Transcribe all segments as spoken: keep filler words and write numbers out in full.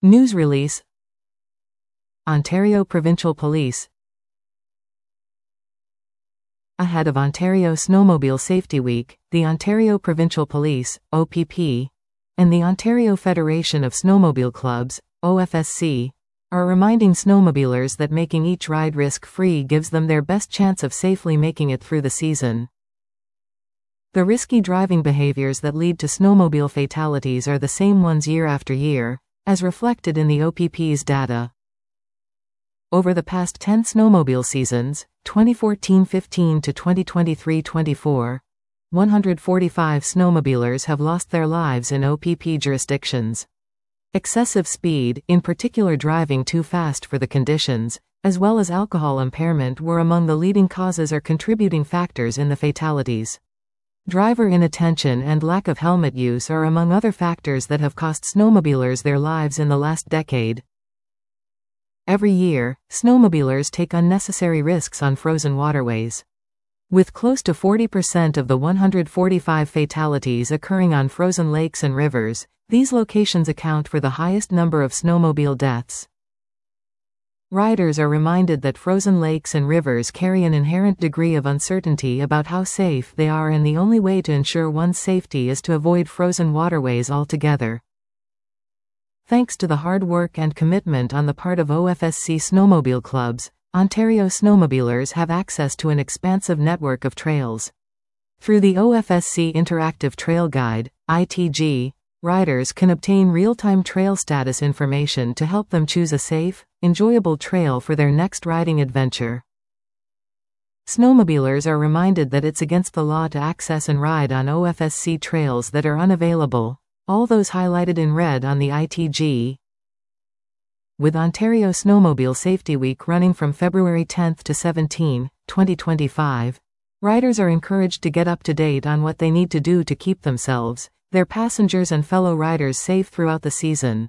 News release. Ontario Provincial Police. Ahead of Ontario Snowmobile Safety Week, the Ontario Provincial Police, O P P, and the Ontario Federation of Snowmobile Clubs, O F S C, are reminding snowmobilers that making each ride risk-free gives them their best chance of safely making it through the season. The risky driving behaviors that lead to snowmobile fatalities are the same ones year after year, as reflected in the O P P's data. Over the past ten snowmobile seasons, twenty fourteen fifteen to twenty twenty-three twenty-four, one hundred forty-five snowmobilers have lost their lives in O P P jurisdictions. Excessive speed, in particular driving too fast for the conditions, as well as alcohol impairment were among the leading causes or contributing factors in the fatalities. Driver inattention and lack of helmet use are among other factors that have cost snowmobilers their lives in the last decade. Every year, snowmobilers take unnecessary risks on frozen waterways. With close to forty percent of the one hundred forty-five fatalities occurring on frozen lakes and rivers, these locations account for the highest number of snowmobile deaths. Riders are reminded that frozen lakes and rivers carry an inherent degree of uncertainty about how safe they are, and the only way to ensure one's safety is to avoid frozen waterways altogether. Thanks to the hard work and commitment on the part of O F S C snowmobile clubs, Ontario snowmobilers have access to an expansive network of trails. Through the O F S C Interactive Trail Guide, I T G, riders can obtain real-time trail status information to help them choose a safe, enjoyable trail for their next riding adventure. Snowmobilers are reminded that it's against the law to access and ride on O F S C trails that are unavailable, all those highlighted in red on the I T G. With Ontario Snowmobile Safety Week running from February tenth to seventeenth, twenty twenty-five, riders are encouraged to get up to date on what they need to do to keep themselves, their passengers and fellow riders safe throughout the season.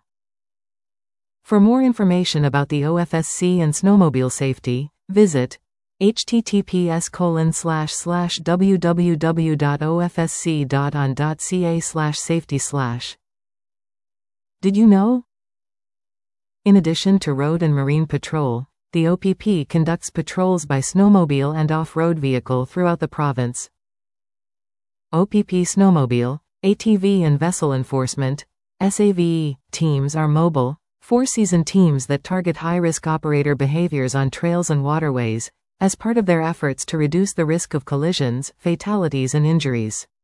For more information about the O F S C and snowmobile safety, visit h t t p s colon slash slash w w w dot o f s c dot on dot c a slash safety slash. Did you know? In addition to road and marine patrol, the O P P conducts patrols by snowmobile and off-road vehicle throughout the province. O P P Snowmobile, A T V and Vessel Enforcement, S A V E, teams are mobile, four-season teams that target high-risk operator behaviors on trails and waterways, as part of their efforts to reduce the risk of collisions, fatalities and injuries.